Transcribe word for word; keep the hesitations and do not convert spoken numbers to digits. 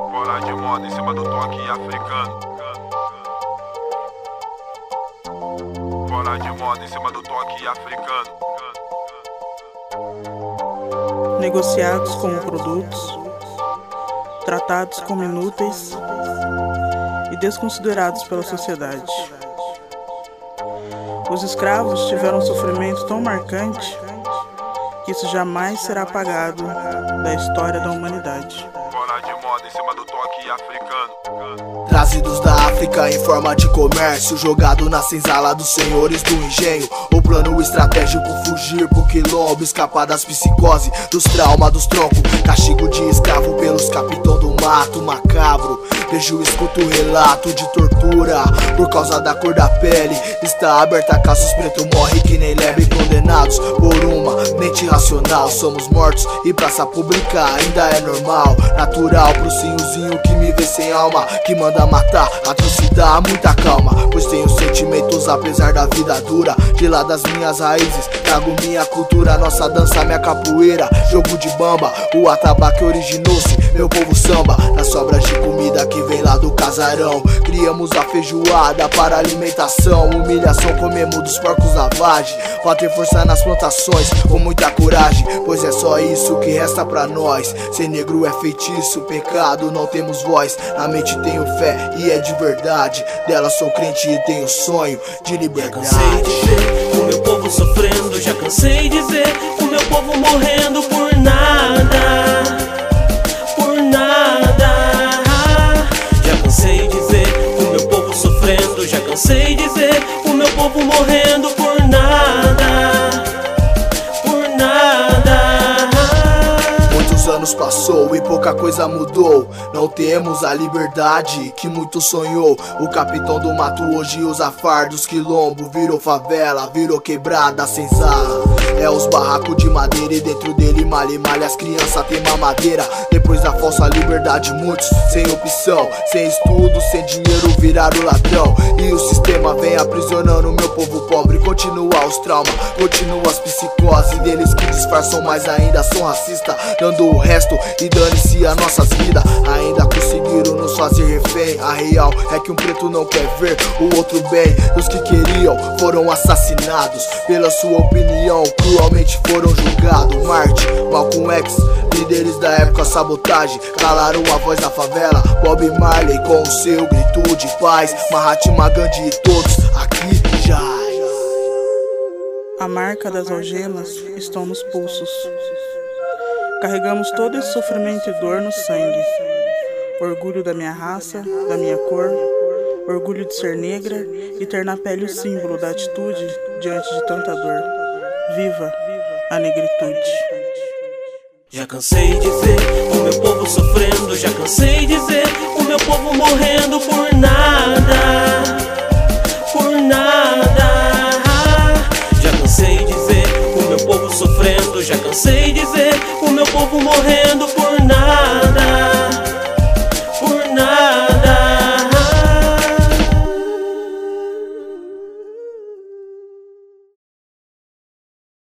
Bola de moda em cima do toque africano. Bola de moda em cima do toque africano. Negociados como produtos, tratados como inúteis e desconsiderados pela sociedade. Os escravos tiveram um sofrimento tão marcante que isso jamais será apagado da história da humanidade. Bola de moda em cima do toque africano. Trazidos da África em forma de comércio, jogado na senzala dos senhores do engenho. O plano estratégico fugir pro quilombo, escapar das psicoses, dos traumas dos troncos. Castigo de escravo pelos capitão do mato macabro. Vejo, escuto relato de tortura por causa da cor da pele. Está aberta, casos preto morre que nem leve, condenados por uma mente racional. Somos mortos e praça pública ainda é normal, natural pro senhorzinho que me vê sem alma, que manda matar, atrocidade, muita calma, pois tenho sentimentos apesar da vida dura. De lá das minhas raízes, trago minha cultura, nossa dança, minha capoeira, jogo de bamba, o atabaque originou-se, meu povo samba. Nas sobras de comida que vem lá do casarão, criamos a feijoada para alimentação. Humilhação comemos dos porcos da vagem, pra ter força nas plantações, com muita coragem, pois é só isso que resta pra nós. Ser negro é feitiço, pecado, não temos voz. Na mente tenho fé e é de verdade, dela sou crente e tenho sonho de liberdade. Já cansei de ver o meu povo sofrendo, já cansei de ver o meu povo morrendo por nada, por nada. Já cansei de ver o meu povo sofrendo, já cansei de ver o meu povo morrendo por nada, por nada. Muitos anos passou e pouca coisa mudou. Não temos a liberdade que muito sonhou. O capitão do mato hoje usa fardos, quilombo virou favela, virou quebrada, senzala. É os barracos de madeira e dentro dele malha e malha, as crianças tem mamadeira. Depois da falsa liberdade, muitos sem opção, sem estudo, sem dinheiro viraram ladrão. E o sistema vem aprisionando meu povo pobre. Continua os traumas, continua as psicoses deles que disfarçam, mas ainda são racistas, dando o resto e dane-se as nossas vidas. Ainda conseguiram nos fazer refém. A real é que um preto não quer ver o outro bem. Os que queriam foram assassinados pela sua opinião, cruelmente foram julgados. Marte, Malcolm X, líderes da época sabotagem, calaram a voz da favela. Bob Marley com o seu grito de paz, Mahatma Gandhi e todos aqui já. A marca das algemas estão nos pulsos. Carregamos todo esse sofrimento e dor no sangue. Orgulho da minha raça, da minha cor, orgulho de ser negra e ter na pele o símbolo da atitude diante de tanta dor. Viva a negritude! Já cansei de ver o meu povo sofrendo, já cansei de ver o meu povo morrendo por nada.